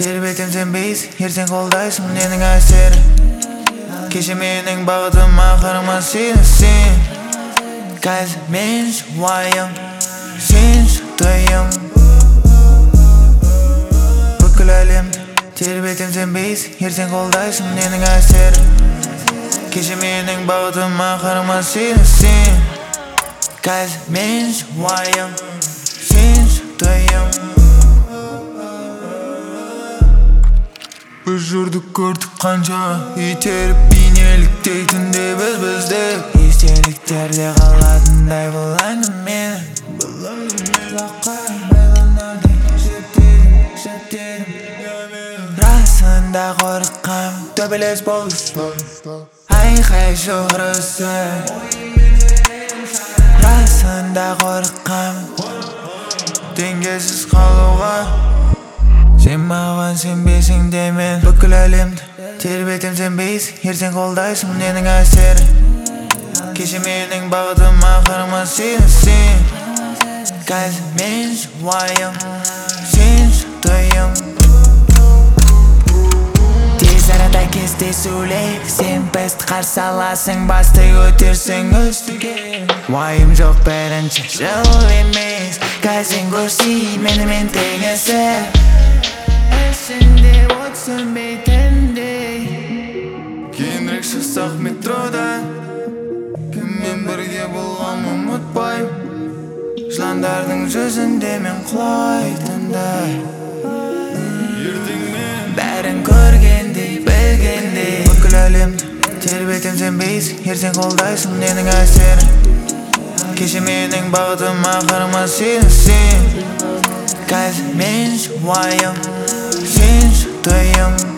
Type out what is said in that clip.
тербетем сенбейсің, ертең қолдайсың ненің әсері. Кеше менің бағытым ақырыма сенесің. Қазір мен уайым, сен тыйым. Бүкіл әлемді тербетем сенбейсің, ертең қолдайсың ненің әсері. Кеше менің бағытым ақырыма сенесің. Қазір мен уайым, сен тыйым. Біз жүрдік көрдік қанша, итеріп бейнелік дейтінде бізде. Естеліктерде қалатындай бұл әңгіме. Құлаққа байланардай шептедім. Расында қорыққам, төбелес болды айқай шұрысы. Расында қорыққам, теңдессіз қалуға. Сен маған сенбесің де мен бүкіл әлемді тербетем сенбейсің, ертең қолдайсың ненің әсері. Кеше менің бағытым ақырыма сенесің. Қазір мен уайым, сен тыйым. Тез арада кездесулер, сен бізді қарсы аласың, басты көтерсің үстіге. Уайым жоқ бірінші жыл емес, қазір көрсей менімен теңесіп. Есіңде от сөнбейтіндей, кейінірек шықсақ метродан. Кіммен бірге болғанын ұмытпаймын, жыландардың жүзінде мен құлайтындай. Бәрін көргендей, білгендей, бүкіл әлемді тербетем сенбейсің, ертең қолдайсың ненің әсері. Кеше менің бағытым ақырыма сенесің. Қазір мен уайым, сен тыйым.